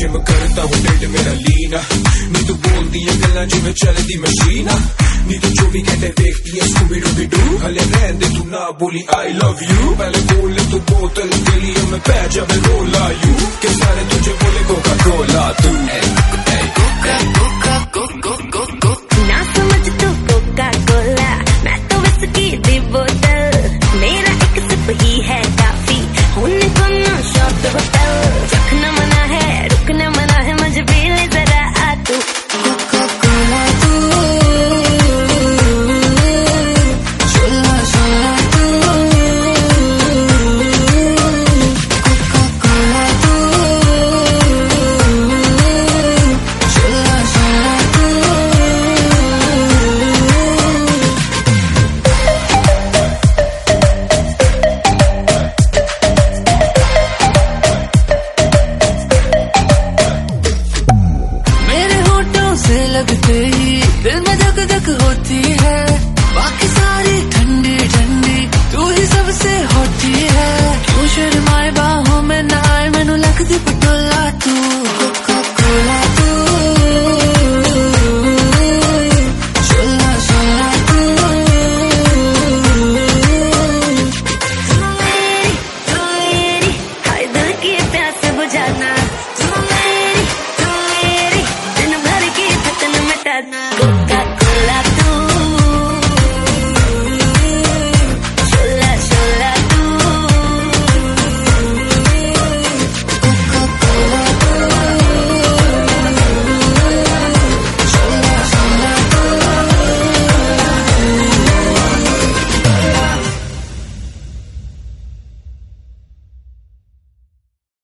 gym करता हूँ ढिड मेरा लीना, नी तू बोलती है गल्ला जिमें चलती मशीना, नी तू 24 घंटे देखती है स्कूबी डूबी डू, हले रहन दे तू ना बोली आई लव यू, पहले बोल ले तू बोतल के लिए मैं पै जा मैं रोला यू, के सारे तुझे बोले कोका कोला तू